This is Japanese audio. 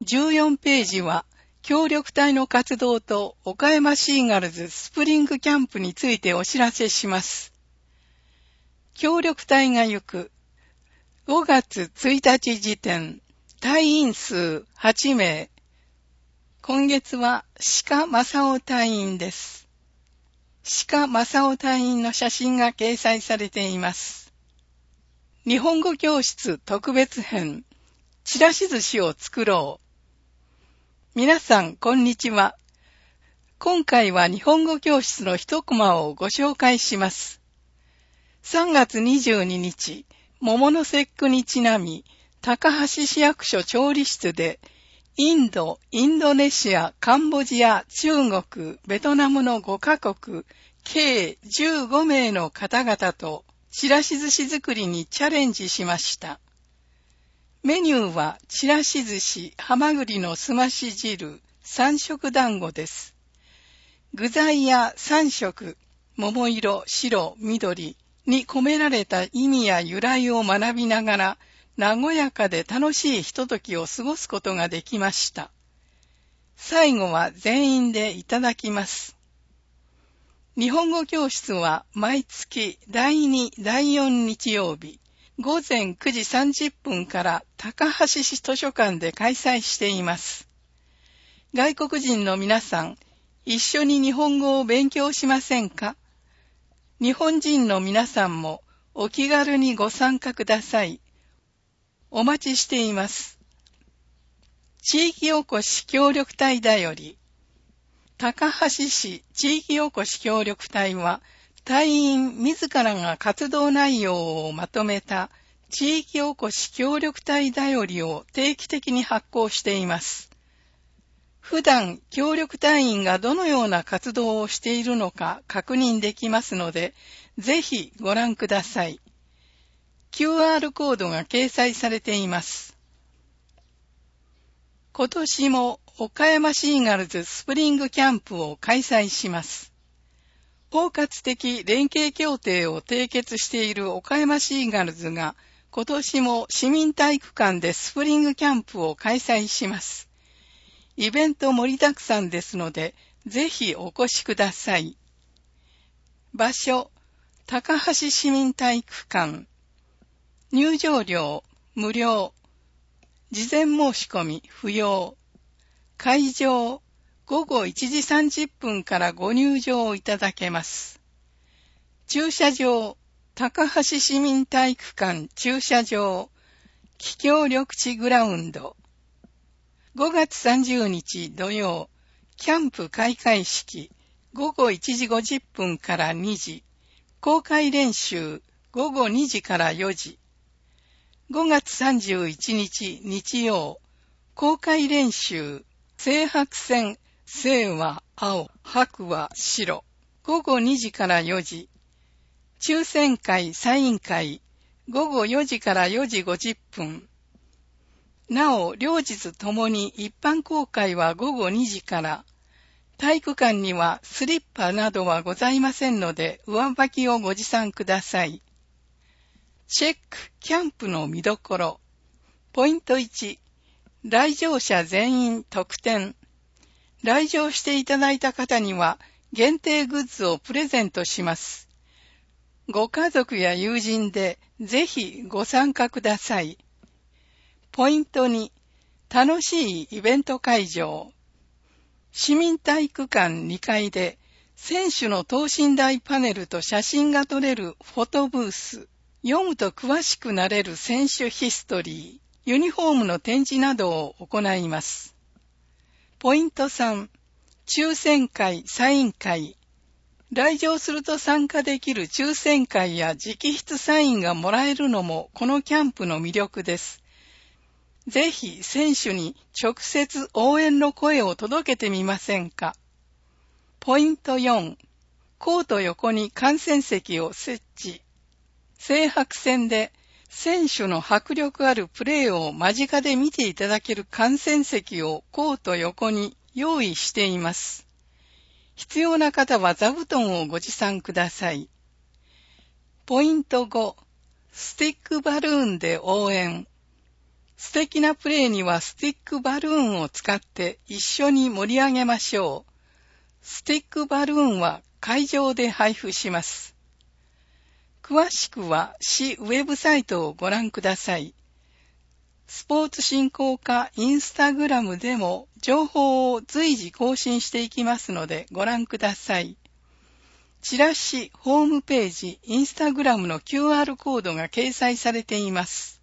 14ページは、協力隊の活動と岡山シーガルズスプリングキャンプについてお知らせします。協力隊が行く5月1日時点、隊員数8名。今月は鹿正夫隊員です。鹿正夫隊員の写真が掲載されています。日本語教室特別編、ちらし寿司を作ろう。皆さん、こんにちは。今回は日本語教室の一コマをご紹介します。3月22日、桃の節句にちなみ、高橋市役所調理室で、インド、インドネシア、カンボジア、中国、ベトナムの5カ国、計15名の方々と、ちらし寿司作りにチャレンジしました。メニューは、ちらし寿司、ハマグリのすまし汁、3色団子です。具材や3色、桃色、白、緑に込められた意味や由来を学びながら、和やかで楽しいひとときを過ごすことができました。最後は全員でいただきます。日本語教室は毎月第2、第4日曜日、午前9時30分から高橋市図書館で開催しています。外国人の皆さん、一緒に日本語を勉強しませんか？日本人の皆さんもお気軽にご参加ください。お待ちしています。地域おこし協力隊だより、高橋市地域おこし協力隊は、隊員自らが活動内容をまとめた地域おこし協力隊だよりを定期的に発行しています。普段協力隊員がどのような活動をしているのか確認できますので、ぜひご覧ください。QR コードが掲載されています。今年も岡山シーガルズスプリングキャンプを開催します。包括的連携協定を締結している岡山シーガルズが今年も市民体育館でスプリングキャンプを開催します。イベント盛りだくさんですので、ぜひお越しください。場所、高橋市民体育館。入場料、無料。事前申し込み、不要。会場、午後1時30分からご入場いただけます。駐車場、高橋市民体育館駐車場、企協緑地グラウンド。5月30日土曜、キャンプ開会式、午後1時50分から2時、公開練習、午後2時から4時。5月31日日曜、公開練習、青白線、青は青、白は白。午後2時から4時。抽選会、サイン会、午後4時から4時50分。なお、両日ともに一般公開は午後2時から。体育館にはスリッパなどはございませんので、上履きをご持参ください。チェック、キャンプの見どころ。ポイント1、来場者全員特典。来場していただいた方には限定グッズをプレゼントします。ご家族や友人でぜひご参加ください。ポイント2、楽しいイベント会場。市民体育館2階で選手の等身大パネルと写真が撮れるフォトブース。読むと詳しくなれる選手ヒストリー、ユニフォームの展示などを行います。ポイント3、抽選会、サイン会。来場すると参加できる抽選会や直筆サインがもらえるのもこのキャンプの魅力です。ぜひ選手に直接応援の声を届けてみませんか。ポイント4、コート横に観戦席を設置。青白線で選手の迫力あるプレーを間近で見ていただける観戦席をコート横に用意しています。必要な方は座布団をご持参ください。ポイント5、スティックバルーンで応援。 素敵なプレーにはスティックバルーンを使って一緒に盛り上げましょう。スティックバルーンは会場で配布します。詳しくは市ウェブサイトをご覧ください。スポーツ振興課インスタグラムでも情報を随時更新していきますのでご覧ください。チラシ、ホームページ、インスタグラムの QR コードが掲載されています。